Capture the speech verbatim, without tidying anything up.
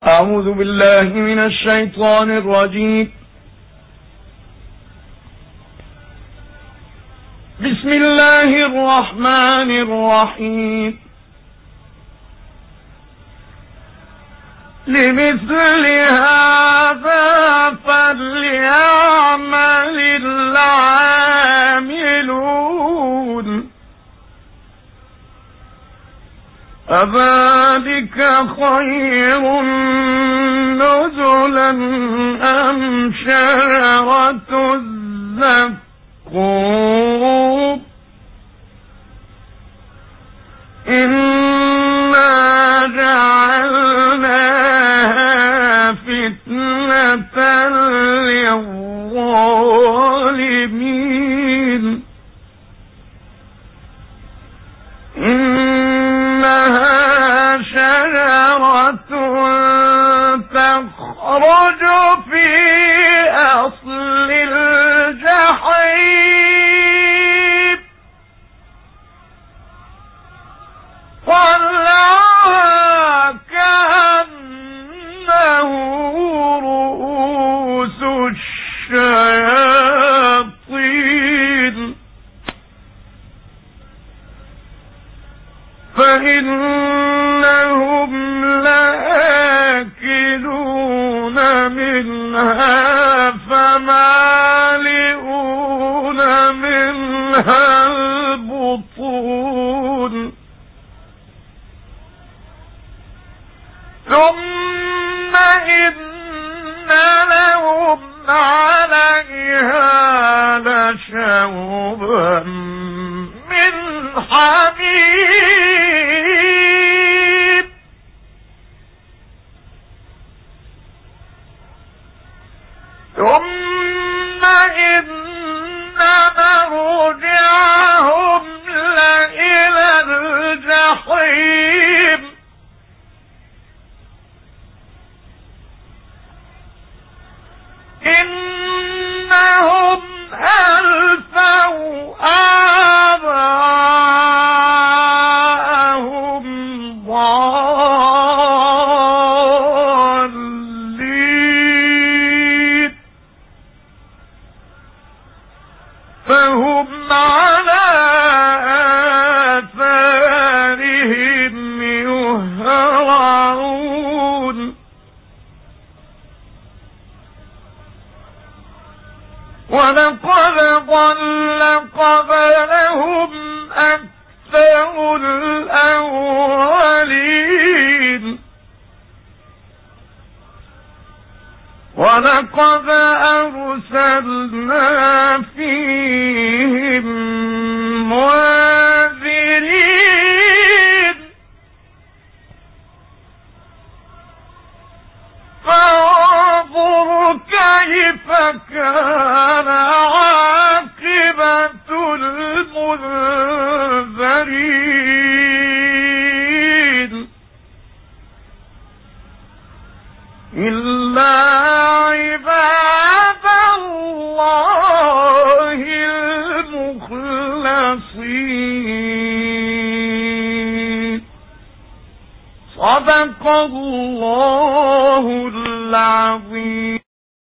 أعوذ بالله من الشيطان الرجيم. بسم الله الرحمن الرحيم. لمثل هذا فليعمل العاملون. أذلك خير نزلا أم شجرة الزقوم إنا جعلناها فتنة للظالمين إنها شجرة تخرج في أصل الجحيم طلعها كأنه رؤوس الشياطين فإنهم لآكلون منها فمالئون منها البطون ثم إن لهم عليها لشوبا من حميم ثم إن مرجعهم لإلى الجحيم إنهم ألفوا آباءهم ضالين فهم على آثارهم يهرعون ولقد ضل قبلهم أكثر الأولين ولقد أرسلنا فيهم منذرين فانظر كيف كان عاقبة المنذرين إلا عباد الله المخلصين صدق الله العظيم.